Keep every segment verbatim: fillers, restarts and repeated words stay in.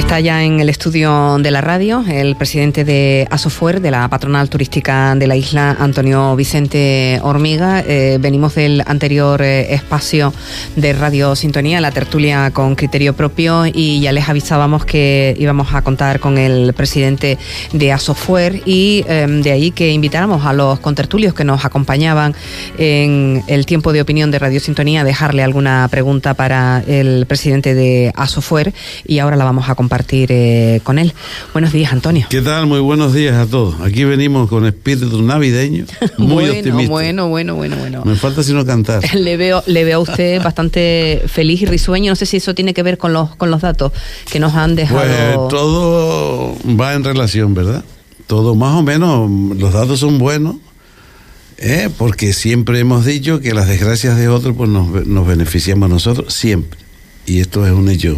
Está ya en el estudio de la radio el presidente de Asofuer, de la patronal turística de la isla, Antonio Vicente Hormiga. Eh, venimos del anterior eh, espacio de Radio Sintonía, la tertulia con criterio propio, y ya les avisábamos que íbamos a contar con el presidente de Asofuer, y eh, de ahí que invitáramos a los contertulios que nos acompañaban en el tiempo de opinión de Radio Sintonía a dejarle alguna pregunta para el presidente de Asofuer, y ahora la vamos a compartir eh, con él. Buenos días, Antonio. ¿Qué tal? Muy buenos días a todos. Aquí venimos con espíritu navideño, muy bueno, optimista. Bueno, bueno, bueno, bueno. Me falta sino cantar. Le veo, le veo a usted bastante feliz y risueño. No sé si eso tiene que ver con los con los datos que nos han dejado. Pues todo va en relación, ¿verdad? Todo más o menos, los datos son buenos, ¿eh? Porque siempre hemos dicho que las desgracias de otros pues nos, nos beneficiamos nosotros, siempre. Y esto es un hecho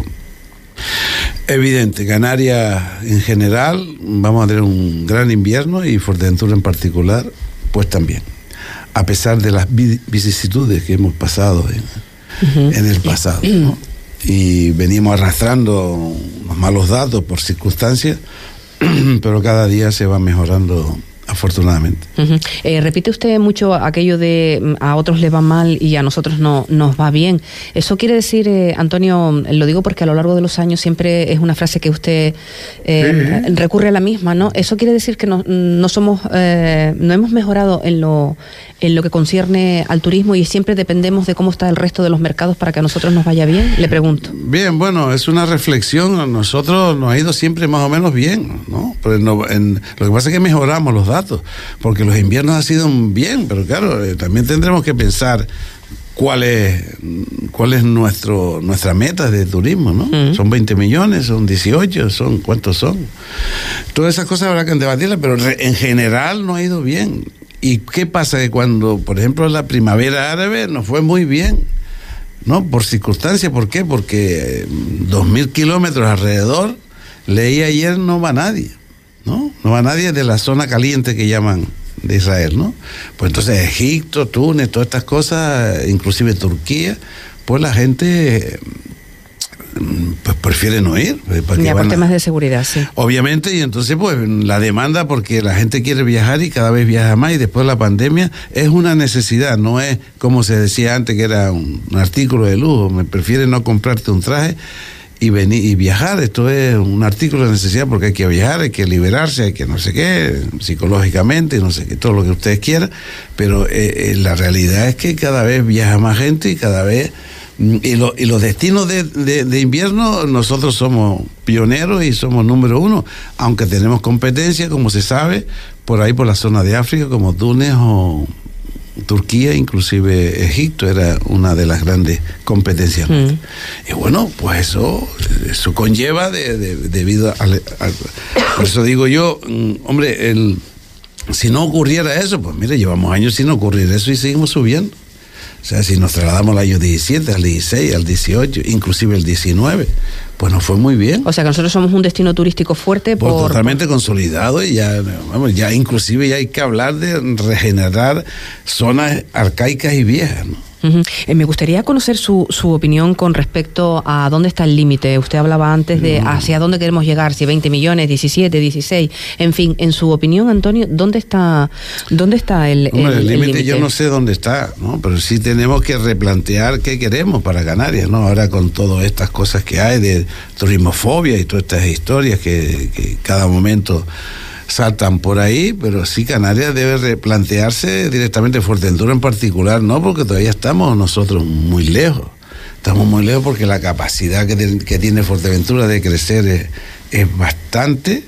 evidente. Canarias en general vamos a tener un gran invierno, y Fuerteventura en particular pues también, a pesar de las vicisitudes que hemos pasado en, uh-huh. en el pasado, ¿no? Y venimos arrastrando unos malos datos por circunstancias, pero cada día se va mejorando, afortunadamente. Uh-huh. Eh, repite usted mucho aquello de a otros les va mal y a nosotros no nos va bien. Eso quiere decir, eh, Antonio, lo digo porque a lo largo de los años siempre es una frase que usted eh, sí. recurre a la misma, ¿no? Eso quiere decir que no, no somos, eh, no hemos mejorado en lo en lo que concierne al turismo, y siempre dependemos de cómo está el resto de los mercados para que a nosotros nos vaya bien. Le pregunto. Bien, bueno, es una reflexión. A nosotros nos ha ido siempre más o menos bien, ¿no? Pero no, en, lo que pasa es que mejoramos los datos, porque los inviernos han sido bien, pero claro, eh, también tendremos que pensar cuál es cuál es nuestro nuestra meta de turismo, ¿no? Uh-huh. Son veinte millones, son dieciocho, son ¿cuántos son? Todas esas cosas habrá que debatirlas, pero re, en general no ha ido bien. ¿Y qué pasa? Que cuando, por ejemplo, la primavera árabe nos fue muy bien, ¿no? Por circunstancias. ¿Por qué? Porque dos mil kilómetros alrededor, leí ayer, no va nadie, ¿no? No va nadie de la zona caliente que llaman de Israel, ¿no? Pues entonces Egipto, Túnez, todas estas cosas, inclusive Turquía, pues la gente pues prefiere no ir. Ya, por temas a... de seguridad, sí. Obviamente, y entonces pues la demanda, porque la gente quiere viajar y cada vez viaja más, y después de la pandemia es una necesidad, no es como se decía antes que era un, un artículo de lujo. Me prefiere no comprarte un traje y venir y viajar. Esto es un artículo de necesidad, porque hay que viajar, hay que liberarse, hay que no sé qué, psicológicamente, no sé qué, todo lo que ustedes quieran, pero eh, eh, la realidad es que cada vez viaja más gente, y cada vez y, lo, y los destinos de, de, de invierno nosotros somos pioneros y somos número uno, aunque tenemos competencia, como se sabe, por ahí por la zona de África, como Túnez o Turquía, inclusive Egipto era una de las grandes competencias. Mm. Y bueno, pues eso eso conlleva de, de, debido al, al por eso digo yo, hombre, el, si no ocurriera eso, pues mire, llevamos años sin ocurrir eso y seguimos subiendo. O sea, si nos trasladamos al año diecisiete, al dieciséis, al dieciocho, inclusive el diecinueve, pues nos fue muy bien. O sea, que nosotros somos un destino turístico fuerte por... por totalmente por... consolidado, y ya, vamos, ya inclusive ya hay que hablar de regenerar zonas arcaicas y viejas, ¿no? Uh-huh. Eh, me gustaría conocer su, su opinión con respecto a dónde está el límite. Usted hablaba antes de no. hacia dónde queremos llegar, si veinte millones, diecisiete, dieciséis, en fin, en su opinión, Antonio, ¿dónde está dónde está el límite? El, el límite yo no sé dónde está, ¿no? Pero sí tenemos que replantear qué queremos para Canarias, ¿no? Ahora con todas estas cosas que hay de turismofobia y todas estas historias que, que cada momento saltan por ahí, pero sí Canarias debe replantearse directamente, Fuerteventura en particular, ¿no? Porque todavía estamos nosotros muy lejos. Estamos muy lejos porque la capacidad que, de, que tiene Fuerteventura de crecer es, es bastante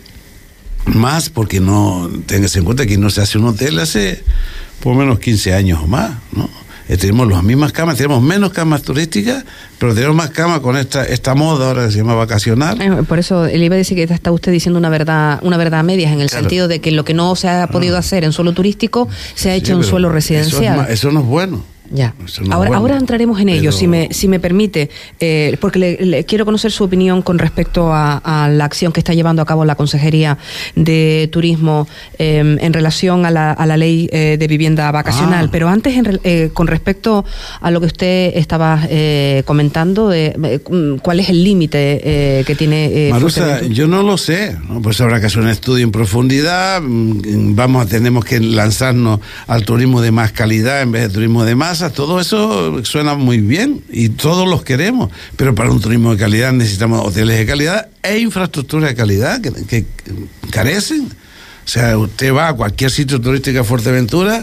más, porque no, tengas en cuenta que no se hace un hotel hace por lo menos quince años o más, ¿no? Eh, tenemos las mismas camas, tenemos menos camas turísticas, pero tenemos más camas con esta esta moda ahora que se llama vacacional. Eh, por eso le iba a decir que está usted diciendo una verdad una verdad a medias, en el claro. sentido de que lo que no se ha podido no. hacer en suelo turístico se ha hecho sí, en suelo residencial. Eso, es, eso no es bueno. Ya. No ahora, bueno, ahora entraremos en ello, pero... si me si me permite, eh, porque le, le quiero conocer su opinión con respecto a, a la acción que está llevando a cabo la Consejería de Turismo eh, en relación a la, a la ley eh, de vivienda vacacional. Ah. Pero antes, en, eh, con respecto a lo que usted estaba eh, comentando, eh, ¿cuál es el límite eh, que tiene? Eh, Marusa, yo no lo sé, ¿no? Pues habrá que hacer un estudio en profundidad. Vamos, tenemos que lanzarnos al turismo de más calidad en vez de turismo de masa. Todo eso suena muy bien y todos los queremos, pero para un turismo de calidad necesitamos hoteles de calidad e infraestructura de calidad que, que carecen. O sea, usted va a cualquier sitio turístico a Fuerteventura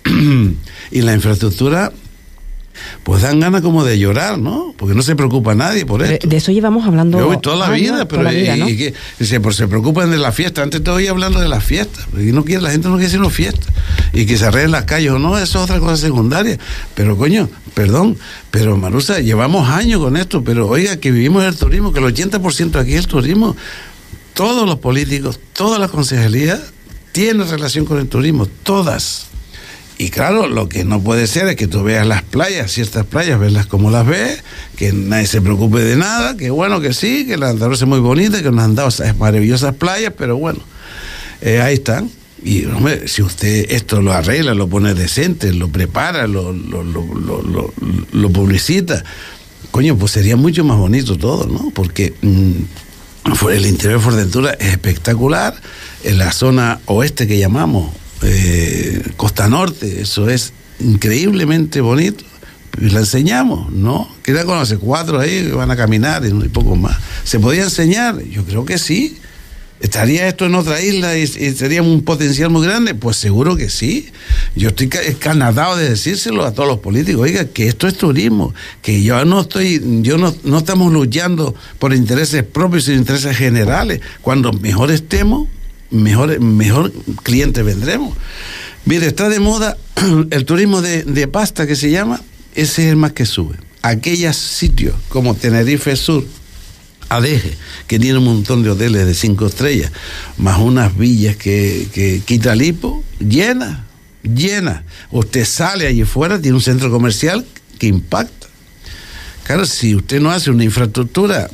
y la infraestructura, pues dan ganas como de llorar, ¿no? Porque no se preocupa nadie por esto. De eso llevamos hablando... Yo voy toda la ah, vida, no, pero toda la vida, y, ¿no? y que, se, pues, se preocupan de la fiesta. Antes te oía hablando de la fiesta. Y no quiere, la gente no quiere hacer una fiesta. Y que se arreglen las calles o no, eso es otra cosa secundaria. Pero coño, perdón, pero Marusa, llevamos años con esto, pero oiga, que vivimos el turismo, que el ochenta por ciento aquí es el turismo. Todos los políticos, todas las consejerías tienen relación con el turismo, todas. Y claro, lo que no puede ser es que tú veas las playas, ciertas playas, verlas como las ves, que nadie se preocupe de nada, que bueno, que sí, que la Andalucía es muy bonita, que nos han dado esas maravillosas playas, pero bueno, eh, ahí están. Y hombre, si usted esto lo arregla, lo pone decente, lo prepara, lo, lo, lo, lo, lo, lo publicita, coño, pues sería mucho más bonito todo, ¿no? Porque mmm, el interior de Fuerteventura es espectacular, en la zona oeste que llamamos, Eh, Costa Norte, eso es increíblemente bonito y la enseñamos, ¿no? Que ya conoce cuatro ahí que van a caminar y, y poco más. ¿Se podía enseñar? Yo creo que sí. ¿Estaría esto en otra isla y, y sería un potencial muy grande? Pues seguro que sí. Yo estoy escanadado de decírselo a todos los políticos, oiga, que esto es turismo, que yo no estoy, yo no, no estamos luchando por intereses propios, sino intereses generales. Cuando mejor estemos, mejor, mejor clientes vendremos. Mire, está de moda el turismo de, de pasta, que se llama, ese es el más que sube. Aquellos sitios como Tenerife Sur, Adeje, que tiene un montón de hoteles de cinco estrellas, más unas villas que, que quita lipo, llena, llena. Usted sale allí fuera, tiene un centro comercial que impacta. Claro, si usted no hace una infraestructura,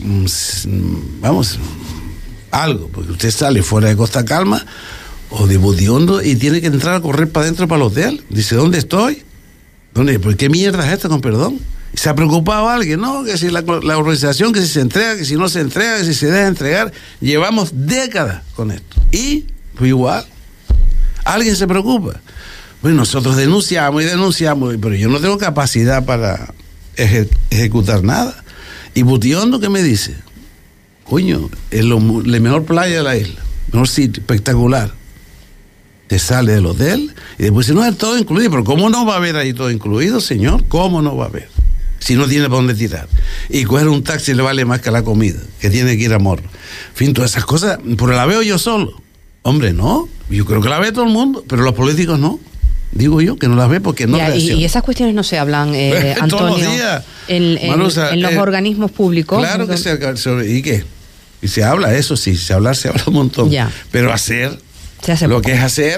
vamos, algo, porque usted sale fuera de Costa Calma o de Budiondo y tiene que entrar a correr para adentro para el hotel. Dice, ¿dónde estoy? ¿Dónde? ¿Por qué mierda es esto, con perdón? ¿Se ha preocupado alguien? No, que si la, la organización, que si se entrega, que si no se entrega, que si se deja entregar. Llevamos décadas con esto. Y, pues igual, ¿alguien se preocupa? Bueno, nosotros denunciamos y denunciamos, pero yo no tengo capacidad para eje, ejecutar nada. ¿Y Budiondo qué me dice? Coño, es lo, la mejor playa de la isla, mejor sitio, espectacular. Te sale del hotel y después dice, no, es todo incluido. Pero ¿cómo no va a haber ahí todo incluido, señor? ¿Cómo no va a haber? Si no tiene para dónde tirar. Y coger un taxi le vale más que la comida, que tiene que ir a Morro. En fin, todas esas cosas, pero la veo yo solo. Hombre, no, yo creo que la ve todo el mundo, pero los políticos no. Digo yo que no las ve porque no ya, y, y esas cuestiones no se hablan, eh, Antonio, todos los días. En, en, Marusa, en los eh, organismos públicos. Claro que se, ¿y qué? Y se habla, eso sí, se habla, se habla un montón. Ya. Pero hacer, se hace lo poco. que es hacer,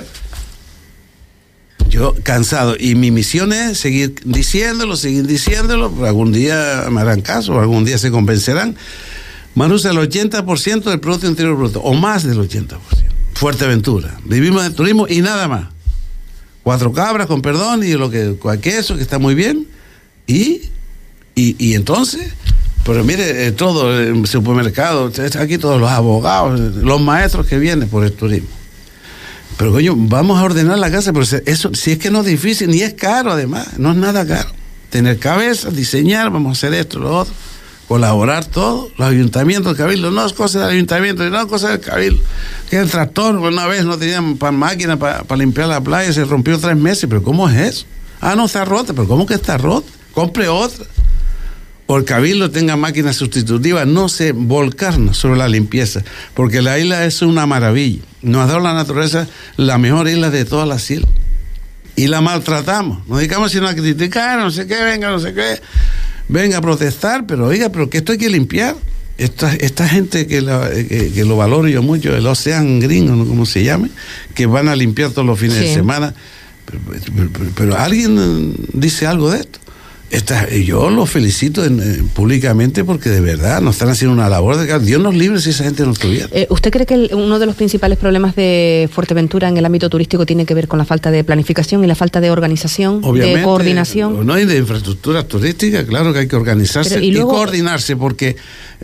yo cansado. Y mi misión es seguir diciéndolo, seguir diciéndolo, pero algún día me harán caso, algún día se convencerán. Marusa, el ochenta por ciento del Producto Interior Bruto, o más del ochenta por ciento. Fuerteventura. Vivimos de turismo y nada más. Cuatro cabras, con perdón, y lo que, con queso, que está muy bien. Y, y, y entonces, pero mire, eh, todo el supermercado, aquí todos los abogados, los maestros que vienen por el turismo. Pero coño, vamos a ordenar la casa, pero eso, si es que no es difícil, ni es caro además, no es nada caro. Tener cabeza, diseñar, vamos a hacer esto, lo otro, colaborar todo, los ayuntamientos, el cabildo, no es cosa del ayuntamiento, no es cosa del cabildo. Que el tractor, una vez no tenían pa máquina para pa limpiar la playa, se rompió tres meses, pero ¿cómo es eso? Ah, no, está rota, pero ¿cómo que está rota? Compre otra. O el cabildo tenga máquinas sustitutivas, no se volcarnos sobre la limpieza, porque la isla es una maravilla. Nos ha dado la naturaleza la mejor isla de todas las islas. Y la maltratamos. Nos dedicamos sino a criticar, no sé qué, venga, no sé qué, venga a protestar, pero oiga, pero que esto hay que limpiar. Esta, esta gente que, la, que, que lo valoro yo mucho, el Ocean Green, o como se llame, que van a limpiar todos los fines sí. de semana. Pero, pero, pero, pero alguien dice algo de esto. Esta, yo los felicito en, eh, públicamente porque de verdad nos están haciendo una labor de... Dios nos libre si esa gente no estuviera. Eh, ¿Usted cree que el, uno de los principales problemas de Fuerteventura en el ámbito turístico tiene que ver con la falta de planificación y la falta de organización, obviamente, de coordinación? No hay de infraestructura turística, claro que hay que organizarse. Pero, y, luego, y coordinarse porque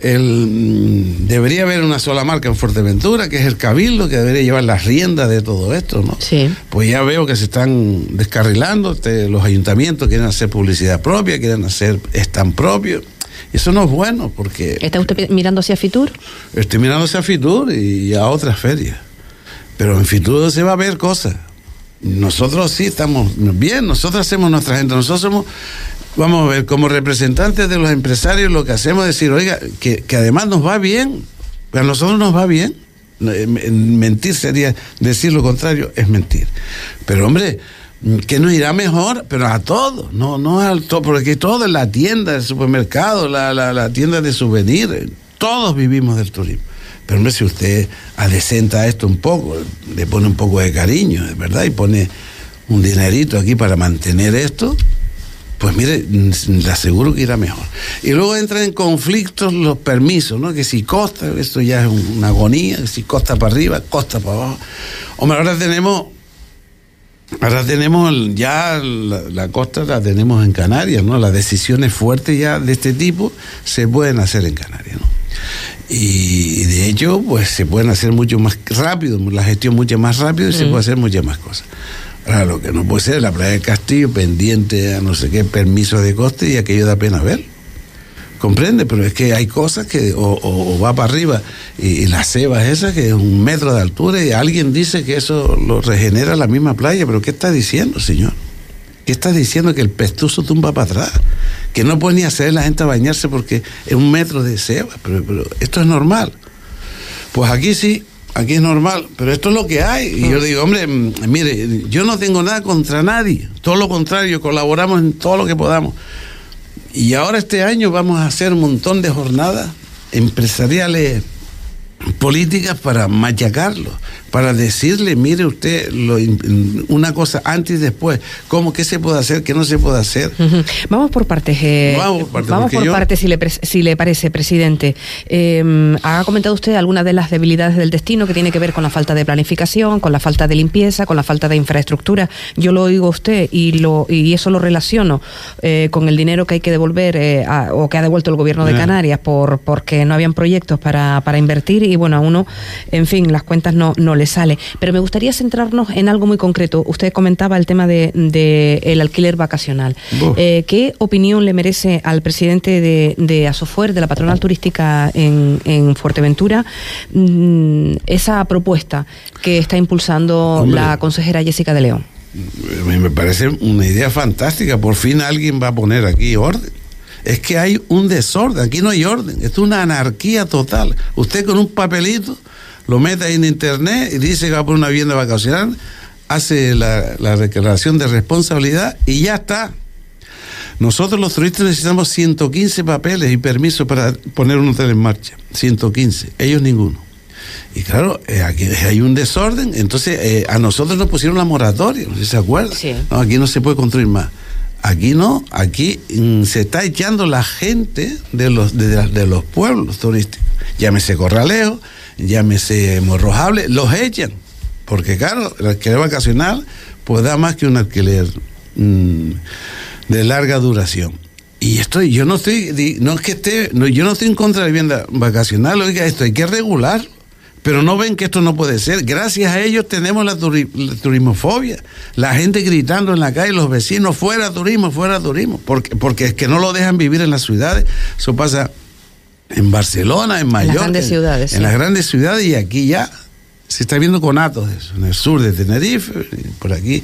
el, debería haber una sola marca en Fuerteventura, que es el Cabildo, que debería llevar las riendas de todo esto, ¿no? Sí. Pues ya veo que se están descarrilando, te, los ayuntamientos quieren hacer publicidad propia, quieren hacer stand propio. Eso no es bueno porque... ¿Está usted mirando hacia Fitur? Estoy mirando hacia Fitur y a otras ferias. Pero en Fitur se va a ver cosas. Nosotros sí estamos bien, nosotros hacemos nuestra gente, nosotros somos, vamos a ver, como representantes de los empresarios, lo que hacemos es decir, oiga, que, que además nos va bien, a nosotros nos va bien. Mentir sería decir lo contrario, es mentir. Pero hombre, que nos irá mejor, pero a todos, no, no al todo, porque todo en la tienda, el supermercado, la, la, la tienda de souvenirs, todos vivimos del turismo. Pero hombre, si usted adecenta esto un poco, le pone un poco de cariño, de verdad, y pone un dinerito aquí para mantener esto, pues mire, le aseguro que irá mejor. Y luego entran en conflictos los permisos, ¿no? Que si costa, esto ya es una agonía, que si costa para arriba, costa para abajo. Hombre, ahora tenemos, ahora tenemos ya la, la costa la tenemos en Canarias, ¿no? Las decisiones fuertes ya de este tipo se pueden hacer en Canarias, ¿no? Y de hecho, pues se pueden hacer mucho más rápido, la gestión mucho más rápido y mm. se puede hacer muchas más cosas. Ahora, lo que no puede ser la playa del Castillo pendiente a no sé qué permiso de coste y aquello da pena ver. ¿Comprende? Pero es que hay cosas que o, o, o va para arriba y, y la ceba es esa que es un metro de altura y alguien dice que eso lo regenera la misma playa. ¿Pero qué está diciendo, señor? ¿Qué está diciendo? Que el pestuso tumba para atrás, que no puede ni hacer la gente a bañarse porque es un metro de ceba, pero, pero esto es normal. Pues aquí sí, aquí es normal, pero esto es lo que hay. Y yo digo, hombre, mire, yo no tengo nada contra nadie, todo lo contrario, colaboramos en todo lo que podamos. Y ahora este año vamos a hacer un montón de jornadas empresariales, políticas para machacarlo, para decirle, mire usted, lo, una cosa antes y después, cómo, qué se puede hacer, qué no se puede hacer. Uh-huh. Vamos por partes, eh, vamos por partes, vamos por yo... partes si, le pre- si le parece, presidente. Eh, ha comentado usted algunas de las debilidades del destino que tiene que ver con la falta de planificación, con la falta de limpieza, con la falta de infraestructura. Yo lo oigo a usted y, lo, y eso lo relaciono eh, con el dinero que hay que devolver eh, a, o que ha devuelto el gobierno de Canarias por porque no habían proyectos para, para invertir y bueno, a uno, en fin, las cuentas no, no le sale. Pero me gustaría centrarnos en algo muy concreto. Usted comentaba el tema de, de el alquiler vacacional. Eh, ¿Qué opinión le merece al presidente de, de Asofuer, de la patronal turística en, en Fuerteventura, mmm, esa propuesta que está impulsando Hombre, la consejera Jessica de León? Me parece una idea fantástica. Por fin alguien va a poner aquí orden. Es que hay un desorden, aquí no hay orden, esto es una anarquía total. Usted con un papelito lo mete ahí en internet y dice que va a poner una vivienda vacacional, hace la, la declaración de responsabilidad y ya está. Nosotros los turistas necesitamos ciento quince papeles y permisos para poner un hotel en marcha, ciento quince, ellos ninguno. Y claro, eh, aquí hay un desorden, entonces eh, a nosotros nos pusieron la moratoria, no sé si se acuerdan. Sí. No, aquí no se puede construir más. Aquí no, aquí mm, se está echando la gente de los de, de los pueblos turísticos. Llámese Corralejo, llámese Morrojable, los echan. Porque claro, el alquiler vacacional pues da más que un alquiler mm, de larga duración. Y esto, yo no estoy, no es que esté, no, yo no estoy en contra de la vivienda vacacional, oiga, esto hay que regular. Pero no ven que esto no puede ser. Gracias a ellos tenemos la, turi- la turismofobia. La gente gritando en la calle, los vecinos, fuera turismo, fuera turismo. Porque, porque es que no lo dejan vivir en las ciudades. Eso pasa en Barcelona, en Mallorca. En las grandes ciudades. En, sí. en las grandes ciudades y aquí ya se está viendo conatos de eso. En el sur de Tenerife, por aquí,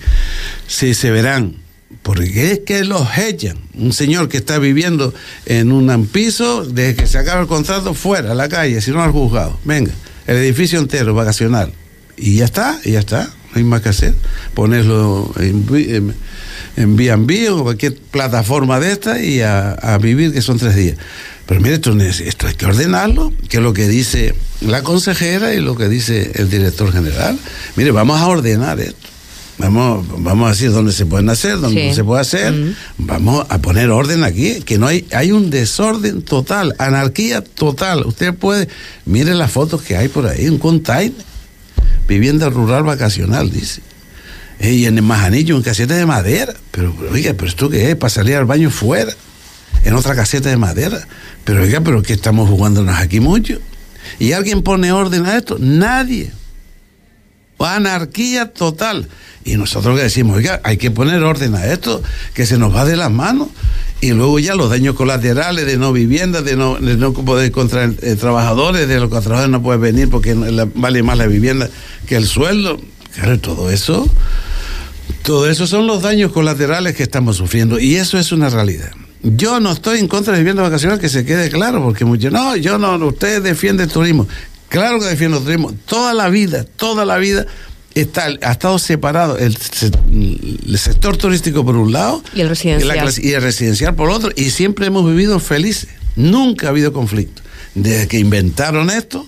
sí se verán. Porque es que los echan. Un señor que está viviendo en un piso, desde que se acaba el contrato, fuera, a la calle, si no al juzgado. Venga. El edificio entero, vacacional. Y ya está, y ya está. No hay más que hacer. Ponerlo en, en, en B and B o cualquier plataforma de esta y a, a vivir, que son tres días. Pero mire, esto, esto hay que ordenarlo, que es lo que dice la consejera y lo que dice el director general. Mire, vamos a ordenar esto. Vamos, vamos a decir dónde se pueden hacer, dónde sí. no se puede hacer. Uh-huh. Vamos a poner orden aquí, que no hay, hay un desorden total, anarquía total. Usted puede, mire las fotos que hay por ahí, un container, vivienda rural vacacional, dice. Y en el Majanillo, en caseta de madera. Pero, oiga, ¿pero esto qué es? Para salir al baño fuera, en otra caseta de madera. Pero, oiga, ¿pero qué estamos jugándonos aquí mucho? ¿Y alguien pone orden a esto? Nadie. Anarquía total. Y nosotros que decimos, oiga, hay que poner orden a esto, que se nos va de las manos. Y luego ya los daños colaterales de no vivienda, de no, de no poder encontrar eh, trabajadores, de los que trabajadores no pueden venir porque la, vale más la vivienda que el sueldo. Claro, todo eso, todo eso son los daños colaterales que estamos sufriendo. Y eso es una realidad. Yo no estoy en contra de vivienda vacacional, que se quede claro, porque muchos, no, yo no, usted defiende el turismo. Claro que defiendo el turismo. Toda la vida, toda la vida está, ha estado separado el, el sector turístico por un lado y el residencial. Y, la, y el residencial por otro, y siempre hemos vivido felices. Nunca ha habido conflicto. Desde que inventaron esto,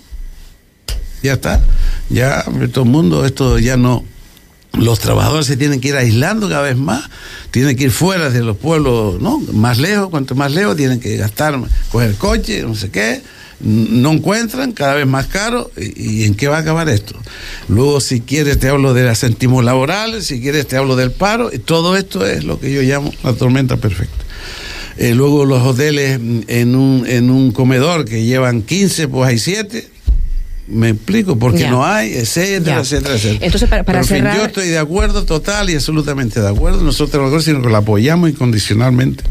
ya está. Ya todo el mundo, esto ya no. Los trabajadores se tienen que ir aislando cada vez más, tienen que ir fuera de los pueblos, ¿no? Más lejos, cuanto más lejos, tienen que gastar, coger coche, no sé qué. No encuentran, cada vez más caro. ¿Y, y en qué va a acabar esto? Luego, si quieres te hablo de los incentivos laborales, si quieres te hablo del paro, y todo esto es lo que yo llamo la tormenta perfecta. Eh, luego los hoteles en un, en un comedor que llevan quince, pues hay siete. Me explico, porque ya. no hay, etcétera, ya. etcétera, etcétera. Entonces, para, para Pero, en cerrar... fin, yo estoy de acuerdo total y absolutamente de acuerdo. Nosotros tenemos que acuerdo, sino que la apoyamos incondicionalmente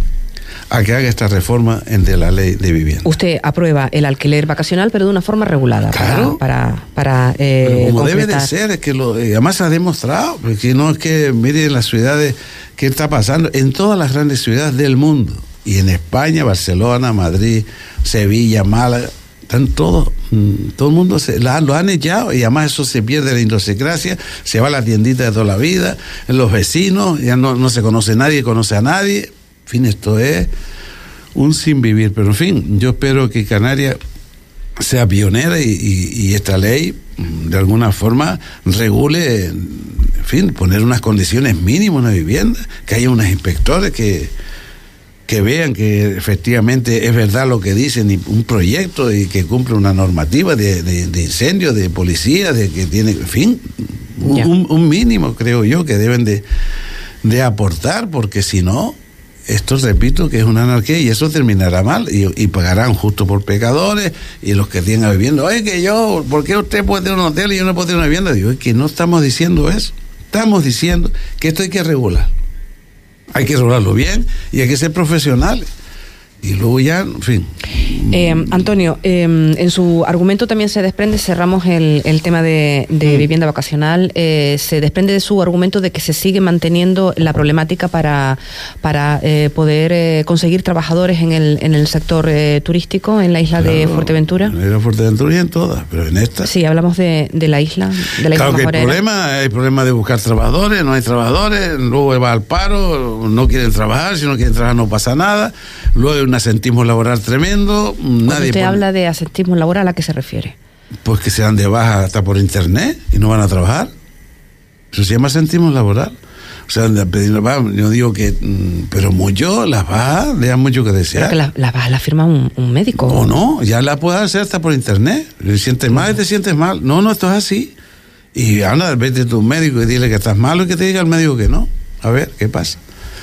a que haga esta reforma en de la ley de vivienda. Usted aprueba el alquiler vacacional, pero de una forma regulada. Claro. Para, para, para eh, pero como completar. debe de ser, es que lo, además se ha demostrado, porque no es que, miren las ciudades, ¿qué está pasando? En todas las grandes ciudades del mundo, y en España, Barcelona, Madrid, Sevilla, Málaga, están todos, todo el mundo se, la, lo han echado, y además eso se pierde la idiosincrasia, se va a la tiendita de toda la vida, los vecinos, ya no, no se conoce nadie, conoce a nadie. En fin, esto es un sin vivir, pero en fin, yo espero que Canarias sea pionera y, y, y esta ley de alguna forma regule, en fin, poner unas condiciones mínimas en la vivienda, que haya unos inspectores que, que vean que efectivamente es verdad lo que dicen, y un proyecto y que cumple una normativa de, de, de incendio, de policía, de que tiene, en fin, un, un mínimo creo yo que deben de, de aportar, porque si no, esto, repito, que es una anarquía y eso terminará mal, y, y pagarán justo por pecadores, y los que tienen vivienda. Oye, que yo, ¿por qué usted puede tener un hotel y yo no puedo tener una vivienda? Digo, es que no estamos diciendo eso, estamos diciendo que esto hay que regular, hay que regularlo bien y hay que ser profesionales. Y luego ya, en fin. Eh, Antonio, eh, en su argumento también se desprende, cerramos el, el tema de, de mm. vivienda vacacional, eh, se desprende de su argumento de que se sigue manteniendo la problemática para, para eh, poder eh, conseguir trabajadores en el, en el sector eh, turístico, en la isla claro, de Fuerteventura. En la isla de Fuerteventura y en todas, pero en esta. Sí, hablamos de, de la isla, de la claro isla que Majorera. el problema, hay problema de buscar trabajadores, no hay trabajadores, luego va al paro, no quieren trabajar, si no quieren trabajar no pasa nada, luego hay un asentismo laboral tremendo. Cuando nadie usted pone... habla de asentismo laboral, ¿a qué se refiere? Pues que se dan de baja hasta por internet y no van a trabajar. Eso se llama asentismo laboral. O sea, yo digo que, pero mucho, las bajas dejan mucho que desear. Pero que las la bajas las firma un, un médico. O no, ya la puedes hacer hasta por internet. Te sientes mal y te sientes mal. No, no, esto es así. Y anda, vete a tu médico y dile que estás malo y que te diga el médico que no. A ver, ¿qué pasa?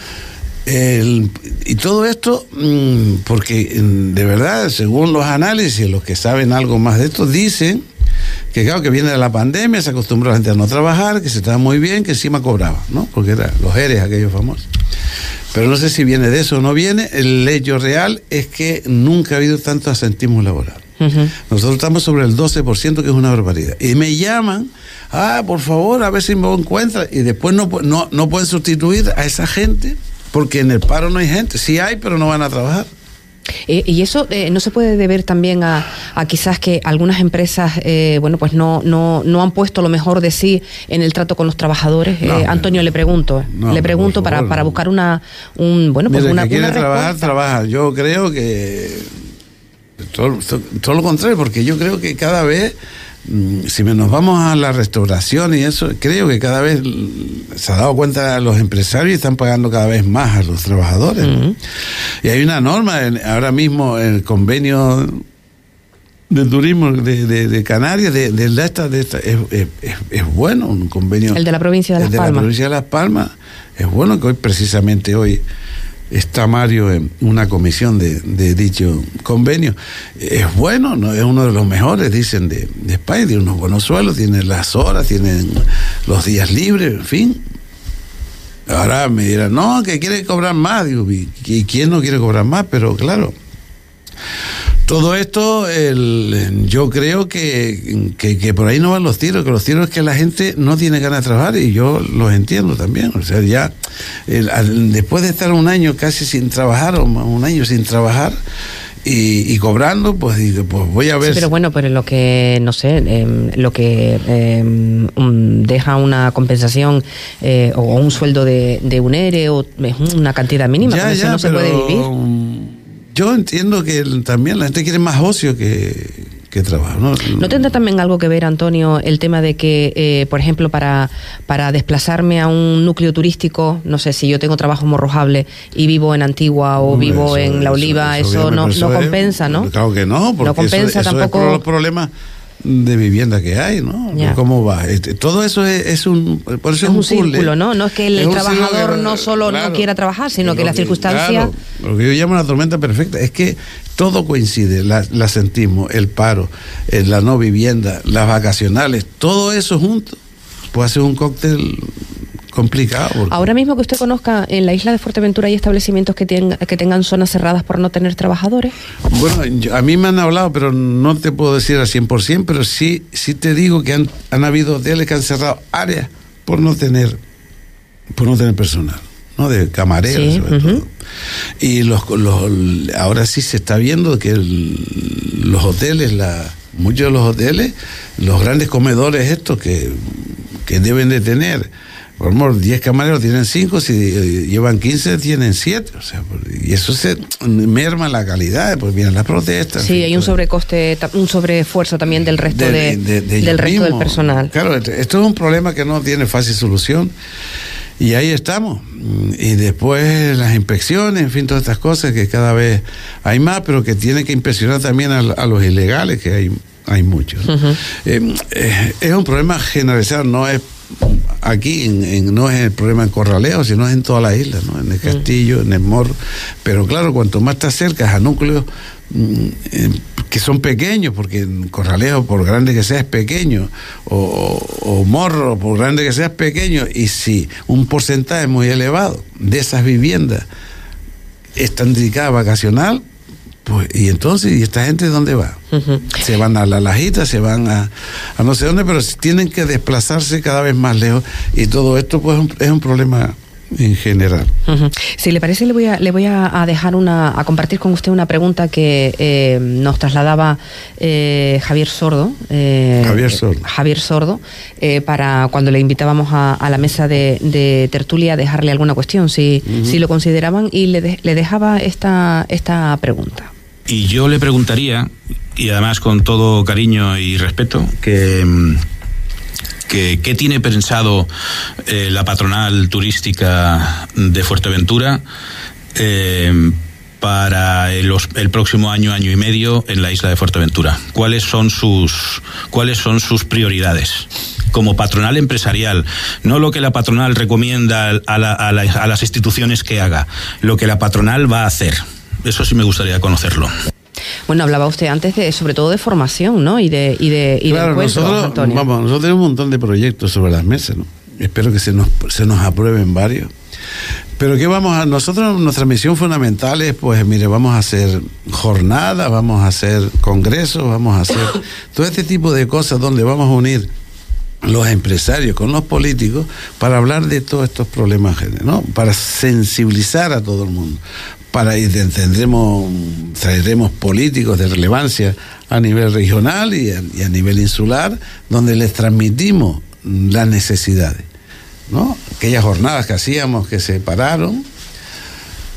El, y todo esto, porque de verdad, según los análisis, los que saben algo más de esto, dicen que claro, que viene de la pandemia, se acostumbró la gente a no trabajar, que se estaba muy bien, que encima cobraba, ¿no? Porque eran los eres aquellos famosos. Pero no sé si viene de eso o no viene. El hecho real es que nunca ha habido tanto asentismo laboral. Uh-huh. Nosotros estamos sobre el doce por ciento, que es una barbaridad. Y me llaman, ah, por favor, a ver si me encuentran. Y después no, no, no pueden sustituir a esa gente, porque en el paro no hay gente. Sí hay, pero no van a trabajar. Eh, y eso eh, no se puede deber también a, a quizás que algunas empresas, eh, bueno, pues no, no, no han puesto lo mejor de sí en el trato con los trabajadores. No, eh, Antonio, le pregunto, no, le pregunto para, favor, para buscar una, un, bueno, pues Mira, una, que quiere una trabajar, trabaja. Yo creo que todo, todo lo contrario, porque yo creo que cada vez si nos vamos a la restauración y eso, creo que cada vez se ha dado cuenta los empresarios y están pagando cada vez más a los trabajadores. Uh-huh. Y hay una norma, en, ahora mismo el convenio de turismo de, de, de Canarias, de, de esta, de esta es, es, es bueno, un convenio. El de la provincia de Las Palmas. El de la provincia de Las Palmas, es bueno que hoy, precisamente hoy, está Mario en una comisión de, de dicho convenio. Es bueno, no es uno de los mejores, dicen, de, de España, tiene unos buenos suelos, tiene las horas, tiene los días libres, en fin. Ahora me dirán, no, que quiere cobrar más. Digo, ¿y quién no quiere cobrar más? Pero claro, todo esto, el, yo creo que, que, que por ahí no van los tiros, que los tiros es que la gente no tiene ganas de trabajar, y yo los entiendo también. O sea, ya el, al, después de estar un año casi sin trabajar, o un año sin trabajar y, y cobrando, pues digo, pues voy a ver. Sí, pero bueno, pero lo que, no sé, eh, lo que eh, um, deja una compensación eh, o un sueldo de, de un E R E, o es una cantidad mínima, ya, con eso ya, no se pero, puede vivir. Yo entiendo que también la gente quiere más ocio que, que trabajo, ¿no? ¿No tendrá también algo que ver, Antonio, el tema de que, eh, por ejemplo, para, para desplazarme a un núcleo turístico, no sé, si yo tengo trabajo en Morrojable y vivo en Antigua o Hombre, vivo eso, en La Oliva, eso, eso, eso no, no compensa, ¿no? Claro que no, porque no compensa eso, eso tampoco. Es por los problemas de vivienda que hay, ¿no? Ya. ¿Cómo va? Todo eso es, es un por eso es, es un, un círculo, ¿no? No es que el, el trabajador que, no solo claro, no quiera trabajar, sino que, que la circunstancia. Claro, lo que yo llamo la tormenta perfecta es que todo coincide, la, la sentimos, el paro, la no vivienda, las vacacionales, todo eso junto puede ser un cóctel complicado. Porque... Ahora mismo que usted conozca, en la isla de Fuerteventura hay establecimientos que, tenga, que tengan zonas cerradas por no tener trabajadores. Bueno, yo, a mí me han hablado, pero no te puedo decir al cien por ciento, pero sí, sí te digo que han, han habido hoteles que han cerrado áreas por no tener, por no tener personal, ¿no? De camareros, sí, sobre uh-huh. todo. Y los, los, ahora sí se está viendo que el, los hoteles, la, muchos de los hoteles, los grandes comedores estos que, que deben de tener, por amor, diez camareros tienen cinco, si llevan quince tienen siete, o sea, y eso se merma la calidad, pues vienen las protestas. Sí, hay un sobrecoste, un sobreesfuerzo también del resto de, de, de, de del resto mismos. del personal. Claro, esto es un problema que no tiene fácil solución, y ahí estamos. Y después las inspecciones, en fin, todas estas cosas que cada vez hay más, pero que tienen que impresionar también a, a los ilegales, que hay, hay muchos, ¿no? Uh-huh. eh, eh, es un problema generalizado, no es aquí en, en, no es el problema en Corralejo, sino es en toda la isla, ¿no? En el Castillo, mm. en el Morro, pero claro, cuanto más te acercas a núcleos mm, eh, que son pequeños, porque en Corralejo, por grande que sea, es pequeño, o, o, o Morro, por grande que sea, es pequeño, y si un porcentaje muy elevado de esas viviendas están dedicadas a vacacional, pues, y entonces, ¿y esta gente dónde va? Uh-huh. Se van a La Lajita, se van a, a no sé dónde, pero tienen que desplazarse cada vez más lejos, y todo esto pues es un problema en general. Uh-huh. Si le parece, le voy a le voy a, a dejar una a compartir con usted una pregunta que eh, nos trasladaba eh, Javier Sordo eh, Javier Sordo Javier Sordo eh, para cuando le invitábamos a, a la mesa de, de tertulia, dejarle alguna cuestión si uh-huh. si lo consideraban, y le, de, le dejaba esta esta pregunta. Y yo le preguntaría, y además con todo cariño y respeto, que que qué tiene pensado eh, la patronal turística de Fuerteventura eh, para el, el próximo año, año y medio en la isla de Fuerteventura. ¿Cuáles son sus cuáles son sus prioridades como patronal empresarial? No lo que la patronal recomienda a, la, a, la, a las instituciones que haga, lo que la patronal va a hacer. Eso sí me gustaría conocerlo. Bueno, hablaba usted antes de, sobre todo de formación, ¿no? Y de y de, y claro, de encuentros, nosotros, Antonio. Vamos, nosotros tenemos un montón de proyectos sobre las mesas, ¿no? Espero que se nos se nos aprueben varios. Pero ¿qué vamos a nosotros? Nuestra misión fundamental es, pues, mire, vamos a hacer jornadas, vamos a hacer congresos, vamos a hacer todo este tipo de cosas donde vamos a unir los empresarios con los políticos para hablar de todos estos problemas, ¿no? Para sensibilizar a todo el mundo. Para y tendremos, traeremos políticos de relevancia a nivel regional y a, y a nivel insular, donde les transmitimos las necesidades, ¿no? Aquellas jornadas que hacíamos que se pararon,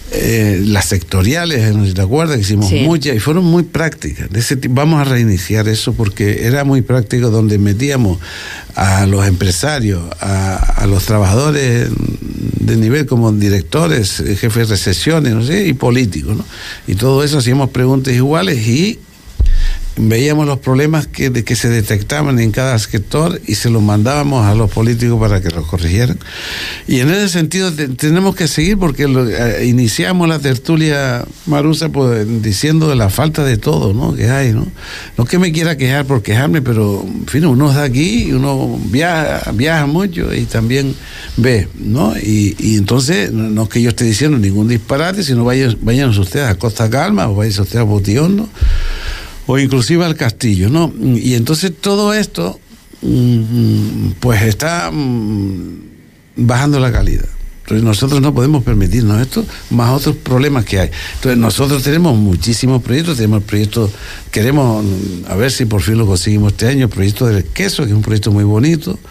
eh, las sectoriales, no sé si te acuerdas, que hicimos sí. muchas, y fueron muy prácticas. De ese tipo, vamos a reiniciar eso porque era muy práctico, donde metíamos a los empresarios, a, a los trabajadores de nivel como directores, jefes de sesiones, no sé, y políticos, ¿no? Y todo eso hacíamos preguntas iguales y veíamos los problemas que, de que se detectaban en cada sector y se los mandábamos a los políticos para que los corrigieran. Y en ese sentido te, tenemos que seguir porque lo, eh, iniciamos la tertulia, Marusa, pues, diciendo de la falta de todo, ¿no? Que hay, ¿no? No que me quiera quejar por quejarme, pero en fin, uno está aquí, uno viaja, viaja mucho y también ve, ¿no? Y, y entonces, no es que yo esté diciendo ningún disparate, sino vayan, vayan ustedes a Costa Calma o vayan ustedes a Botiondo o inclusive al Castillo, ¿no? Y entonces todo esto pues está bajando la calidad. Entonces nosotros no podemos permitirnos esto, más otros problemas que hay. Entonces nosotros tenemos muchísimos proyectos, tenemos proyectos, queremos a ver si por fin lo conseguimos este año, el proyecto del queso, que es un proyecto muy bonito,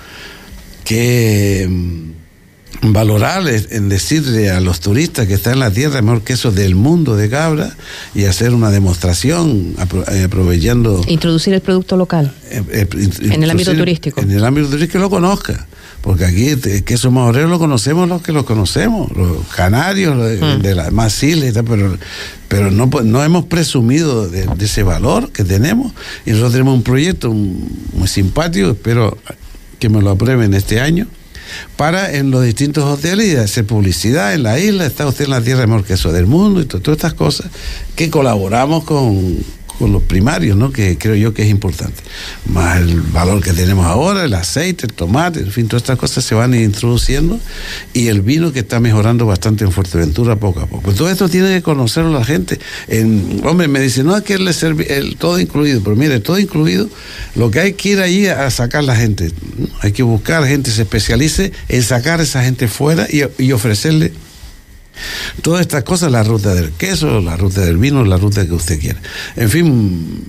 que valorar en decirle a los turistas que está en la tierra el mejor queso del mundo de cabra y hacer una demostración aprovechando introducir el producto local eh, eh, en el ámbito turístico en el ámbito turístico que lo conozca, porque aquí el queso majorero lo conocemos los que lo conocemos, los canarios mm. de las más islas, pero pero no no hemos presumido de, de ese valor que tenemos, y nosotros tenemos un proyecto muy simpático, espero que me lo aprueben este año, para en los distintos hoteles y hacer publicidad en la isla. Está usted en la tierra, el mejor queso del mundo, y to, todas estas cosas que colaboramos con, con los primarios, ¿no? Que creo yo que es importante, más el valor que tenemos ahora, el aceite, el tomate, en fin, todas estas cosas se van introduciendo, y el vino que está mejorando bastante en Fuerteventura poco a poco. Pues todo esto tiene que conocerlo la gente. En, hombre, me dice, no, es que el, el todo incluido, pero mire, todo incluido, lo que hay que ir ahí a sacar la gente, ¿no? Hay que buscar gente que se especialice en sacar a esa gente fuera y, y ofrecerle todas estas cosas, la ruta del queso, la ruta del vino, la ruta que usted quiera. En fin,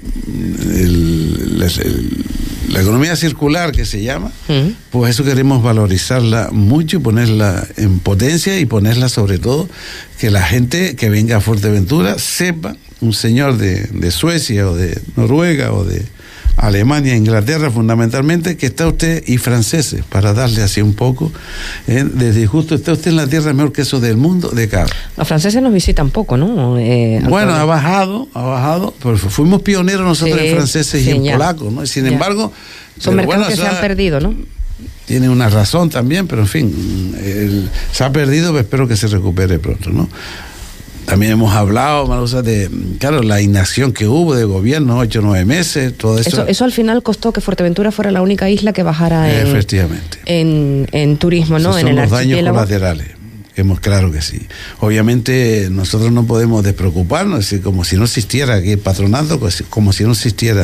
el, el, la economía circular que se llama, uh-huh. pues eso queremos valorizarla mucho y ponerla en potencia, y ponerla sobre todo que la gente que venga a Fuerteventura sepa, un señor de, de Suecia o de Noruega o de Alemania, Inglaterra fundamentalmente, que está usted, y franceses, para darle así un poco, eh, desde justo está usted en la tierra, mejor queso del mundo de cabra. Los franceses nos visitan poco, ¿no? Eh, bueno, ha bajado, ha bajado, pero fuimos pioneros nosotros sí, en franceses sí, y en ya. polacos, ¿no? Sin ya. embargo... Son mercados bueno, que se han perdido, ¿no? Tiene una razón también, pero en fin, el, se ha perdido, pero espero que se recupere pronto, ¿no? También hemos hablado, Marusa, de, claro, la inacción que hubo de gobierno, ocho o nueve meses, todo eso. eso. Eso al final costó que Fuerteventura fuera la única isla que bajara en, Efectivamente. en, en turismo, ¿no? Esos son en el los daños colaterales. Hemos, claro que sí. Obviamente nosotros no podemos despreocuparnos, es decir, como si no existiera aquí el patronato, como si no existiera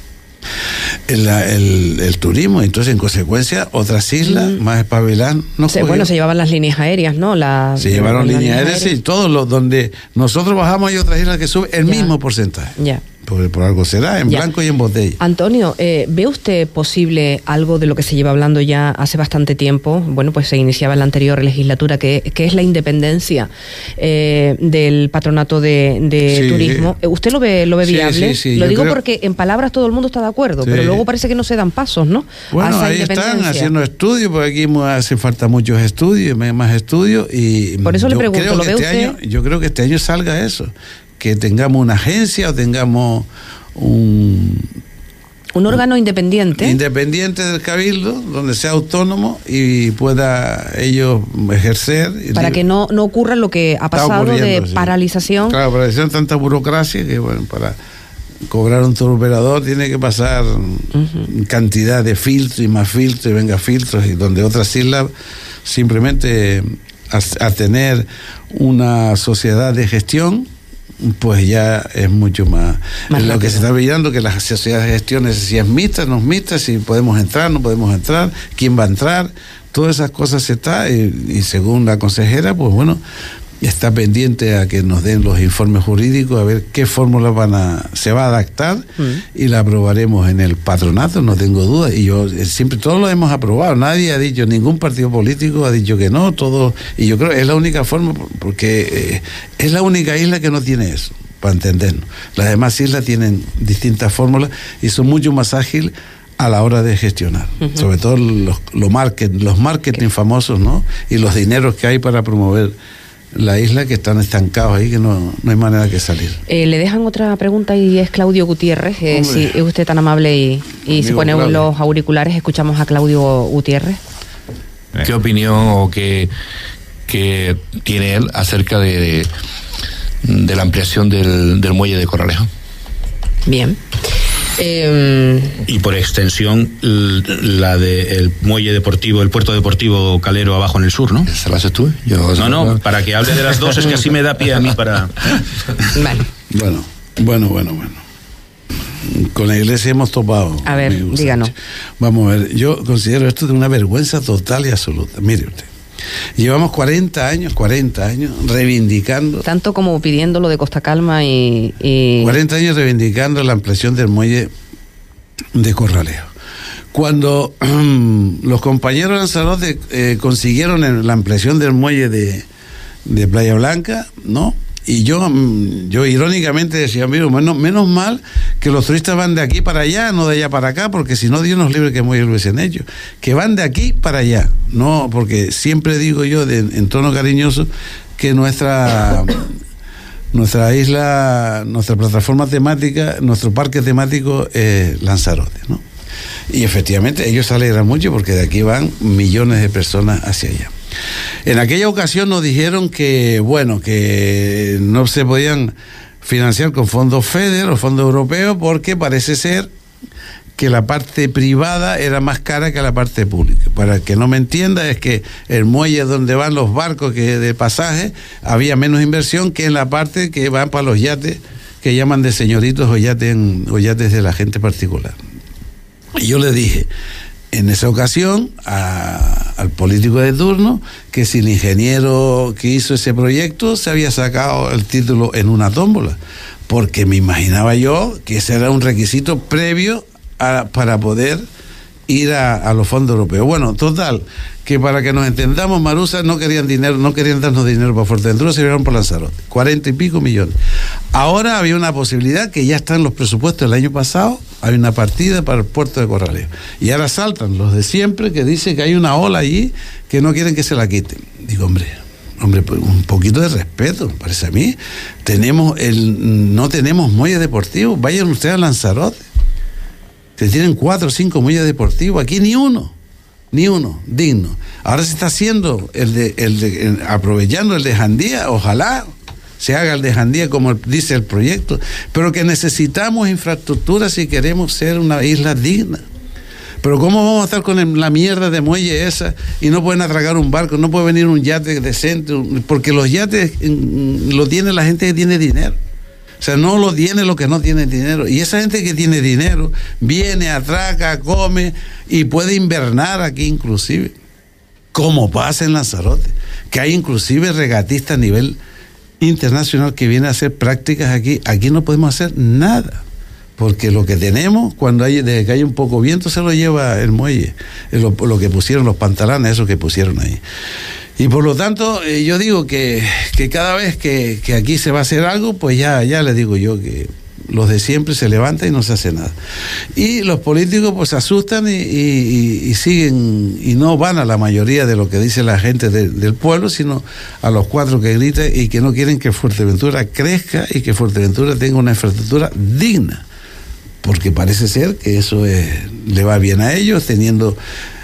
El, el, el turismo. Entonces, en consecuencia, otras islas mm. más espabiladas no sí, bueno, se llevaban las líneas aéreas, ¿no? La, se llevaron líneas, líneas aéreas, aéreas y todos los donde nosotros bajamos hay otras islas que suben el ya. mismo porcentaje. Ya. Por, por algo será, en ya. blanco y en botella. Antonio, eh, ¿ve usted posible algo de lo que se lleva hablando ya hace bastante tiempo? Bueno, pues se iniciaba en la anterior legislatura, que, que es la independencia eh, del patronato de, de sí. turismo. ¿Usted lo ve, lo ve sí, viable? Sí, sí, lo digo creo... porque en palabras todo el mundo está de acuerdo, sí. pero luego parece que no se dan pasos, ¿no? Bueno, ahí están haciendo estudios, por aquí hace falta muchos estudios, más estudios, y por eso le pregunto, ¿lo ve este usted? Año, yo creo que este año salga eso, que tengamos una agencia o tengamos un... Un órgano independiente. Independiente del Cabildo, donde sea autónomo y pueda ellos ejercer. Para que no, no ocurra lo que ha pasado de sí. paralización. Claro, paralización, tanta burocracia que, bueno, para cobrar un turoperador tiene que pasar uh-huh. cantidad de filtros y más filtros y venga filtros, y donde otras islas simplemente a, a tener una sociedad de gestión, pues ya es mucho más, más lo que se está viendo, que las sociedades de gestión, si es mixta, no es mixta, si podemos entrar, no podemos entrar, quién va a entrar, todas esas cosas se está, y, y según la consejera, pues bueno, está pendiente a que nos den los informes jurídicos, a ver qué fórmula van a, se va a adaptar mm. y la aprobaremos en el patronato, no tengo dudas. Y yo siempre, todos lo hemos aprobado, nadie ha dicho, ningún partido político ha dicho que no, todo, y yo creo que es la única forma, porque eh, es la única isla que no tiene eso, para entendernos. Las demás islas tienen distintas fórmulas y son mucho más ágiles a la hora de gestionar, uh-huh. sobre todo los, los, market, los marketing okay. famosos, ¿no? Y los dineros que hay para promover la isla, que están estancados ahí, que no, no hay manera que salir. Eh, le dejan otra pregunta y es Claudio Gutiérrez. Eh, si es usted tan amable y, y se pone Claudio. Los auriculares, escuchamos a Claudio Gutiérrez. ¿Qué opinión o qué, qué tiene él acerca de, de, de la ampliación del, del muelle de Corralejo? Bien. Eh, y por extensión la del muelle deportivo, el puerto deportivo Calero abajo en el sur, ¿no? ¿Se lo haces tú? Yo, no, no, para que hable de las dos, es que así me da pie a mí para... Bueno, bueno, bueno, bueno, bueno. Con la iglesia hemos topado. A ver, díganos. Vamos a ver, yo considero esto de una vergüenza total y absoluta. Mire usted. Llevamos cuarenta años, cuarenta años reivindicando... Tanto como pidiendo lo de Costa Calma y... y... cuarenta años reivindicando la ampliación del muelle de Corralejo. Cuando um, los compañeros de Lanzarote eh, consiguieron la ampliación del muelle de, de Playa Blanca, ¿no? Y yo, yo irónicamente decía, mira, menos, menos mal que los turistas van de aquí para allá, no de allá para acá, porque si no, Dios nos libre que muy lo hubiesen hecho. Que van de aquí para allá, no, porque siempre digo yo, de, en tono cariñoso, que nuestra, nuestra isla, nuestra plataforma temática, nuestro parque temático es Lanzarote, ¿no? Y efectivamente ellos se alegran mucho porque de aquí van millones de personas hacia allá. En aquella ocasión nos dijeron que, bueno, que no se podían financiar con fondos FEDER o fondos europeos porque parece ser que la parte privada era más cara que la parte pública. Para el que no me entienda, es que el muelle donde van los barcos que de pasaje había menos inversión que en la parte que van para los yates que llaman de señoritos o yates, o yates de la gente particular. Y yo le dije en esa ocasión a, al político de turno que si el ingeniero que hizo ese proyecto se había sacado el título en una tómbola, porque me imaginaba yo que ese era un requisito previo a, para poder ir a, a los fondos europeos. Bueno, total, que para que nos entendamos, Marusa, no querían dinero, no querían darnos dinero para Fuerteventura, se llevaron por Lanzarote, cuarenta y pico millones. Ahora había una posibilidad que ya está en los presupuestos del año pasado, hay una partida para el puerto de Corralejo. Y ahora saltan los de siempre que dicen que hay una ola allí que no quieren que se la quiten. Digo, hombre, hombre, pues un poquito de respeto, parece a mí. Tenemos el, no tenemos muelles deportivos, vayan ustedes a Lanzarote. Se tienen cuatro o cinco muelles deportivos, aquí ni uno, ni uno, digno. Ahora se está haciendo el de, el de el, aprovechando el de Jandía, ojalá se haga el de Jandía como dice el proyecto, pero que necesitamos infraestructura si queremos ser una isla digna. Pero ¿cómo vamos a estar con el, la mierda de muelle esa y no pueden atracar un barco, no puede venir un yate decente? Porque los yates lo tiene la gente que tiene dinero. O sea, no lo tiene lo que no tiene dinero. Y esa gente que tiene dinero viene, atraca, come y puede invernar aquí inclusive. Como pasa en Lanzarote, que hay inclusive regatistas a nivel internacional que vienen a hacer prácticas aquí. Aquí no podemos hacer nada. Porque lo que tenemos, cuando hay, desde que hay un poco viento, se lo lleva el muelle. Lo, lo que pusieron los pantalanes, eso que pusieron ahí. Y por lo tanto, eh, yo digo que, que cada vez que, que aquí se va a hacer algo, pues ya, ya les digo yo que los de siempre se levantan y no se hace nada. Y los políticos pues se asustan y, y, y siguen, y no van a la mayoría de lo que dice la gente de, del pueblo, sino a los cuatro que gritan y que no quieren que Fuerteventura crezca y que Fuerteventura tenga una infraestructura digna. Porque parece ser que eso es, le va bien a ellos, teniendo...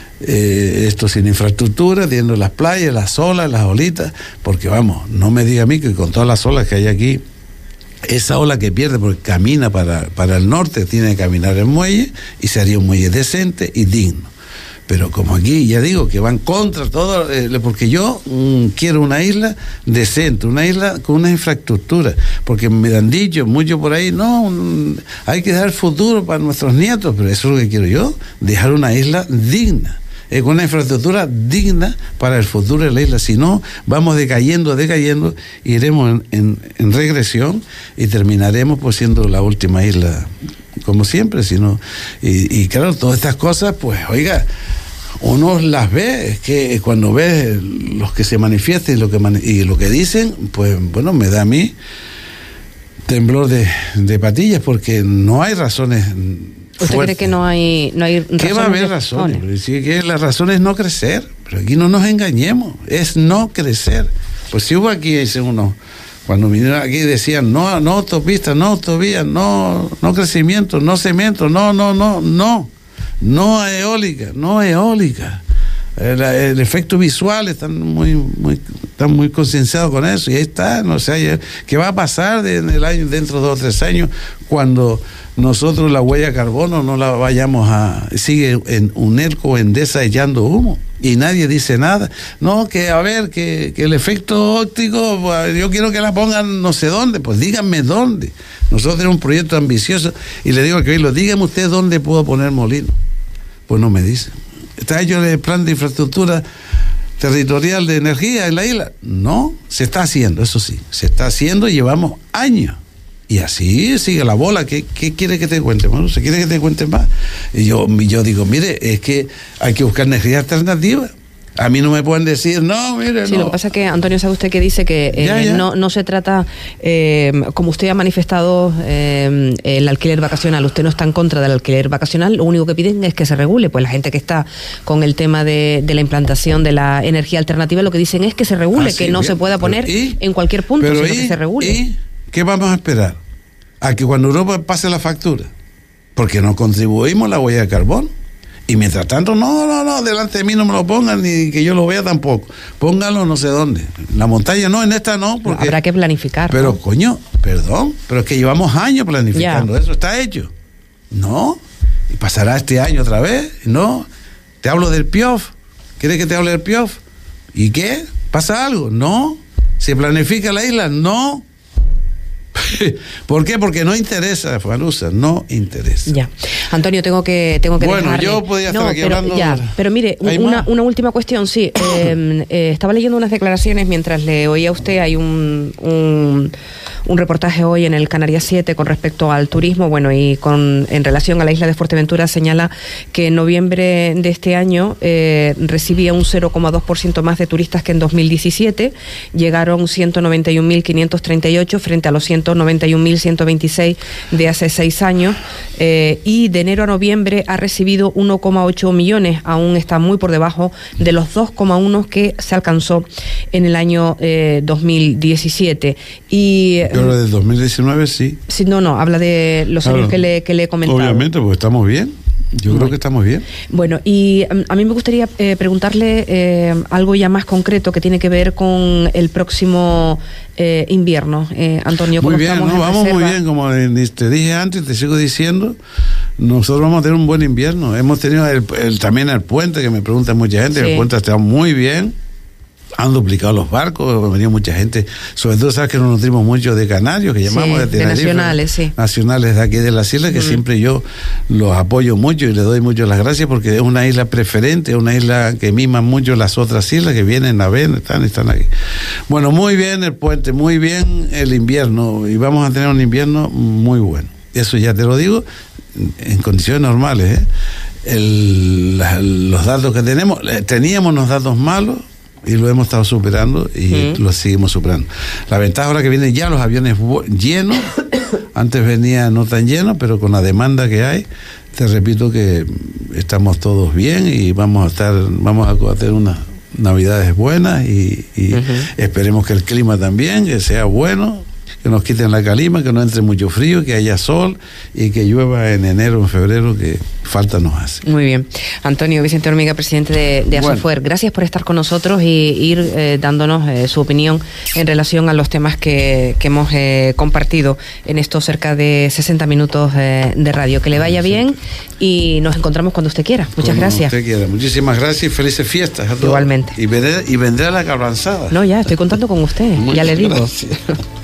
Eh, esto sin infraestructura, teniendo las playas, las olas, las olitas, porque vamos, no me diga a mí que con todas las olas que hay aquí, esa ola que pierde porque camina para, para el norte, tiene que caminar el muelle y sería un muelle decente y digno. Pero como aquí, ya digo, que van contra todo, eh, porque yo mm, quiero una isla decente, una isla con una infraestructura, porque me han dicho mucho por ahí, no, mm, hay que dar futuro para nuestros nietos, pero eso es lo que quiero yo, dejar una isla digna. eh, con una infraestructura digna para el futuro de la isla. Si no, vamos decayendo, decayendo, iremos en, en, en regresión y terminaremos pues siendo la última isla, como siempre. Sino, y, y claro, todas estas cosas, pues, oiga, uno las ve, es que cuando ve los que se manifiestan y lo que, mani- y lo que dicen, pues, bueno, me da a mí temblor de, de patillas, porque no hay razones. ¿Usted fuertes. cree que no hay, no hay razones? ¿Qué va a haber razones? Sí, que la razón es no crecer, pero aquí no nos engañemos, es no crecer. Pues si hubo aquí, dicen uno, cuando vinieron aquí decían, no, no autopistas, no autovías, no, no crecimiento, no cemento, no, no, no, no, no eólica, no eólica. El, el efecto visual, están muy, muy, están muy concienciados con eso, y ahí está, no sé, ¿qué va a pasar de, en el año, dentro de dos o tres años, cuando nosotros la huella de carbono no la vayamos a, sigue en UNELCO, Endesa echando humo, y nadie dice nada? No, que a ver, que, que el efecto óptico, pues, yo quiero que la pongan no sé dónde, pues díganme dónde. Nosotros tenemos un proyecto ambicioso, y le digo al que lo dígame usted dónde puedo poner molino. Pues no me dicen. ¿Está hecho el plan de infraestructura territorial de energía en la isla? No, se está haciendo, eso sí, se está haciendo y llevamos años. Y así sigue la bola. ¿Qué, qué quiere que te cuente? Bueno, ¿se quiere que te cuente más? Y yo, yo digo, mire, es que hay que buscar energía alternativa. A mí no me pueden decir, no, mire, sí, no. Lo que pasa es que, Antonio, sabe usted que dice que eh, Ya, ya. No, no se trata, eh, como usted ha manifestado, eh, el alquiler vacacional. Usted no está en contra del alquiler vacacional, lo único que piden es que se regule. Pues la gente que está con el tema de, de la implantación de la energía alternativa, lo que dicen es que se regule, Ah, sí, que no bien. se pueda poner Pero, ¿y? en cualquier punto, Pero sino ¿y? que se regule. ¿Y qué vamos a esperar? A que cuando Europa pase la factura, porque no contribuimos a la huella de carbono. Y mientras tanto, no, no, no, delante de mí no me lo pongan, ni que yo lo vea tampoco. Pónganlo no sé dónde. En la montaña no, en esta no. Porque... Habrá que planificar. Pero, ¿no? coño, perdón, pero es que llevamos años planificando Ya. eso, está hecho. No, y pasará este año otra vez, no. Te hablo del P I O F, ¿quieres que te hable del P I O F? ¿Y qué? ¿Pasa algo? No. ¿Se planifica la isla? No. ¿Por qué? Porque no interesa, Fanusa, no interesa. Ya. Antonio, tengo que tengo que Bueno, dejarle. yo podía estar aquí pero, hablando. Ya, pero mire, ¿Hay una, más? una última cuestión, sí. eh, eh, estaba leyendo unas declaraciones mientras le oía a usted. Hay un, un, un reportaje hoy en el Canarias siete con respecto al turismo, bueno, y con en relación a la isla de Fuerteventura señala que en noviembre de este año eh, recibía un cero coma dos por ciento más de turistas que en dos mil diecisiete. Llegaron ciento noventa y un mil quinientos treinta y ocho frente a los ciento noventa y un mil ciento veintiséis de hace seis años, eh, y de enero a noviembre ha recibido uno coma ocho millones, aún está muy por debajo de los dos coma uno que se alcanzó en el año eh, dos mil diecisiete. Y Yo lo del dos mil diecinueve sí. sí, no, no, habla de los Claro. años que le, que le he comentado. Obviamente, pues estamos bien. Yo creo que estamos bien. Bueno, y um, a mí me gustaría eh, preguntarle eh, algo ya más concreto que tiene que ver con el próximo eh, invierno. Eh, Antonio, ¿cómo Muy bien, estamos ¿no? en Vamos muy reserva? bien, como te dije antes, te sigo diciendo, nosotros vamos a tener un buen invierno. Hemos tenido el, el- también el puente, que me pregunta mucha gente, Sí. el puente está muy bien. Han duplicado los barcos, ha venido mucha gente, sobre todo sabes que nos nutrimos mucho de canarios, que llamamos Sí, de, de Tenerife, nacionales, sí. nacionales de aquí de las islas, que Ujú. siempre yo los apoyo mucho y les doy mucho las gracias, porque es una isla preferente, es una isla que mima mucho las otras islas que vienen a ver, están, están aquí. Bueno, muy bien el puente, muy bien el invierno, y vamos a tener un invierno muy bueno. Eso ya te lo digo, en condiciones normales, ¿eh? El, la- los datos que tenemos, eh, teníamos unos datos malos, y lo hemos estado superando y Mm. lo seguimos superando. La ventaja ahora que vienen ya los aviones bu- llenos, antes venía no tan llenos, pero con la demanda que hay, te repito que estamos todos bien y vamos a estar, vamos a hacer unas navidades buenas y, y Ujú. esperemos que el clima también, que sea bueno, que nos quiten la calima, que no entre mucho frío, que haya sol y que llueva en enero, en febrero, que falta nos hace. Muy bien. Antonio Vicente Hormiga, presidente de, de Bueno. Asofuer, gracias por estar con nosotros y ir eh, dándonos eh, su opinión en relación a los temas que, que hemos eh, compartido en estos cerca de sesenta minutos eh, de radio. Que le vaya bien y nos encontramos cuando usted quiera. Muchas Como gracias. usted quiera. Muchísimas gracias y felices fiestas a todos. Igualmente. Y vendré, y vendré a la carranzada. No, ya, estoy contando con usted, ya Muchas le digo. gracias.